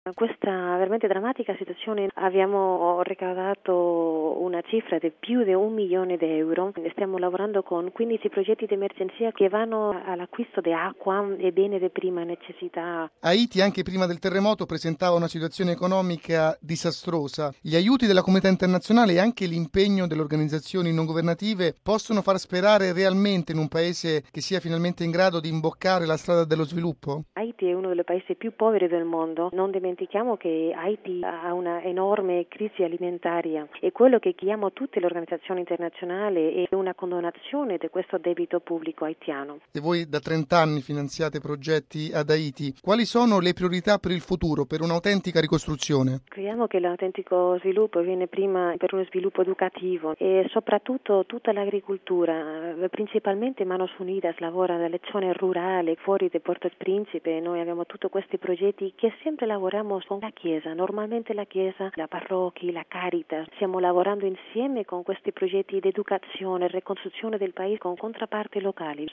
In questa veramente drammatica situazione abbiamo ricavato una cifra di più di 1 milione di euro. Stiamo lavorando con 15 progetti di emergenza che vanno all'acquisto di acqua e beni di prima necessità. Haiti anche prima del terremoto presentava una situazione economica disastrosa. Gli aiuti della comunità internazionale e anche l'impegno delle organizzazioni non governative possono far sperare realmente in un paese che sia finalmente in grado di imboccare la strada dello sviluppo? Haiti è uno dei paesi più poveri del mondo. Non dimentichiamo che Haiti ha una enorme crisi alimentare e quello che chiediamo tutte le organizzazioni internazionali è una condonazione di questo debito pubblico haitiano. Se voi da 30 anni finanziate progetti ad Haiti, quali sono le priorità per il futuro, per un'autentica ricostruzione? Crediamo che l'autentico sviluppo viene prima per uno sviluppo educativo e soprattutto tutta l'agricoltura, principalmente Manos Unidas lavora nelle zone rurali, fuori di Port-au-Principe. Noi abbiamo tutti questi progetti che sempre lavoriamo con la Chiesa, normalmente la Chiesa, la parrocchia, la Caritas. Stiamo lavorando insieme con questi progetti di educazione, ricostruzione del paese con controparti locali.